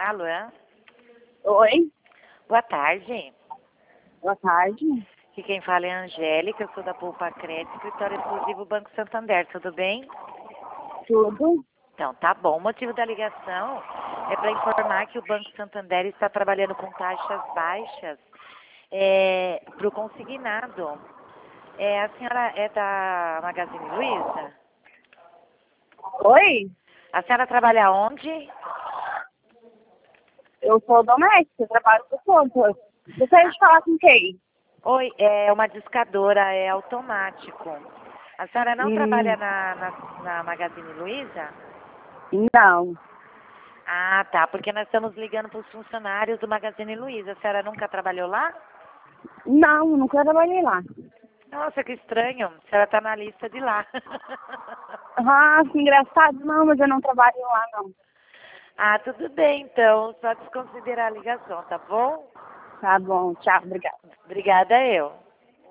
Alô? Oi, Boa tarde. boa tarde. Aqui quem fala é a Angélica, eu sou da Poupa Crédito, escritório exclusivo Banco Santander, tudo bem? Tudo? Então, tá bom. O motivo da ligação é para informar que o Banco Santander está trabalhando com taxas baixas para o consignado. A senhora é da Magazine Luiza? Oi, A senhora trabalha onde? eu sou doméstica, eu trabalho por conta. Gostaria de falar com quem? Oi, é uma discadora, é automático. A senhora não trabalha na Magazine Luiza? Não, Ah, tá, porque nós estamos ligando para os funcionários do Magazine Luiza. A senhora nunca trabalhou lá? não, nunca trabalhei lá. Nossa, que estranho. A senhora está na lista de lá. Ah, que engraçado. Não, mas eu não trabalho lá, não. Ah, tudo bem, então. Só desconsiderar a ligação, tá bom? Tá bom, tchau, obrigada. Obrigada, eu.